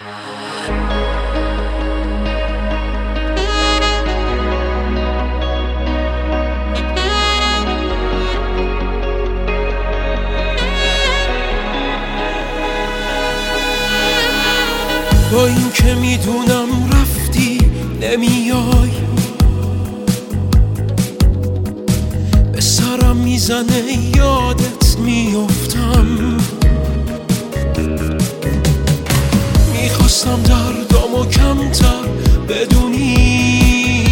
با این که میدونم رفتی نمیای، به سرم میزنه یادت میافتم. میخواستم دردامو کمتر بدونی،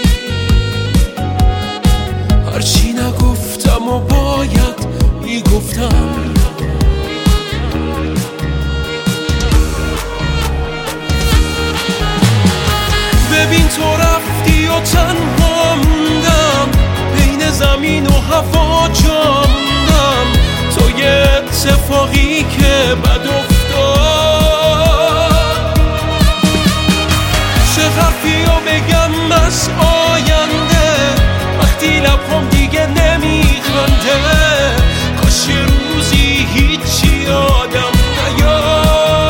هرچی نگفتم و باید میگفتم. ببین تو رفتی و تنها موندم، بین زمین و هوا جا موندم. تو یه اتفاقی که بد افتاد، چه حرفی رو بگم از آینده وقتی لبم دیگه نمیخنده. کاش یه روزی هیچی یادم نیاد.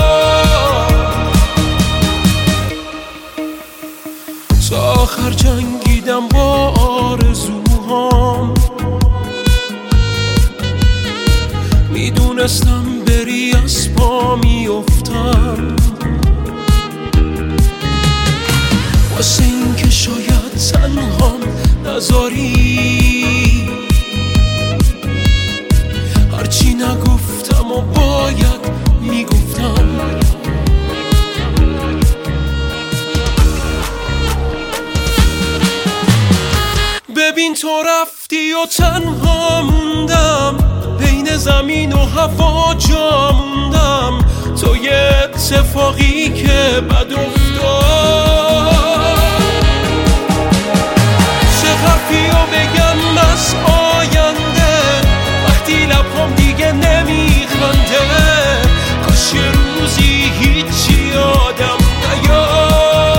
تا آخر جنگیدم با آرزوهام، میدونستم بری از پا میافتم. واسه این که شاید تنهام نذاری، هرچی نگفتم و باید میگفتم. ببین تو رفتی و تنها موندم، بین زمین و هوا جا موندم. تو یه اتفاقی که بد افتاد، چه حرفی رو بگم از آینده وقتی لبم دیگه نمیخنده. کاش یه روزی هیچی یادم نیاد.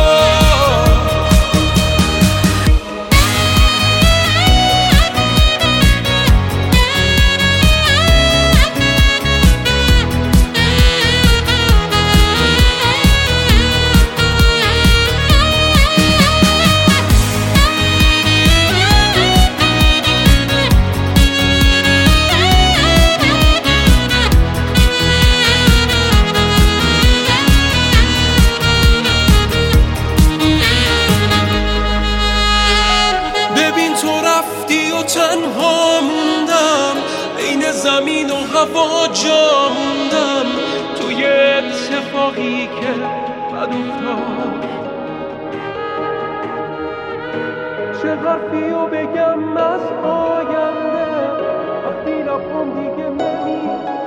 تنها موندم، بین زمین و هوا جا موندم. تو یه اتفاقی که بد افتاد، چه حرفی رو بگم از آینده وقتی لبم دیگه نمیخنده.